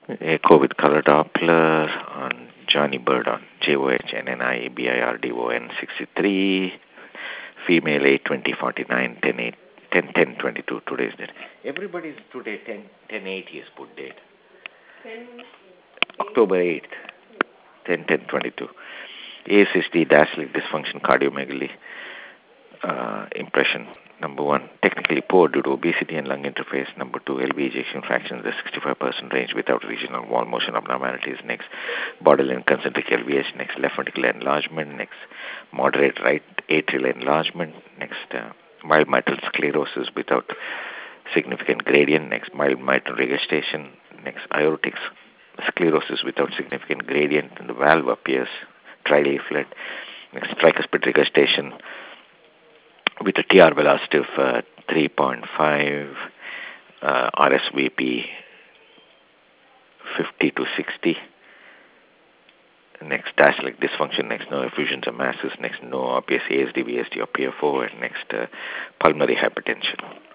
Echo with color Doppler on Johnny Bird on JOHNNIBIRDON 63. Female 8 20 49 10 8 10 10 22. Today's date. Everybody's today 10 10 8 is put date. October 8th. 10 10 22. ASHD, Daslic dysfunction, cardiomegaly, impression. Number 1, technically poor due to obesity and lung interface. Number 2, LV ejection fraction in the 65% range without regional wall motion abnormalities. Next, borderline concentric LVH. Next, left ventricular enlargement. Next, moderate right atrial enlargement. Next, mild mitral sclerosis without significant gradient. Next, mild mitral regurgitation. Next, aortic sclerosis without significant gradient, and the valve appears trileaflet. Next, tricuspid regurgitation with a TR velocity of 3.5, RSVP 50 to 60. Next, diastolic dysfunction. Next, no effusions or masses. Next, no obvious ASD, VSD, or PFO. And next, pulmonary hypertension.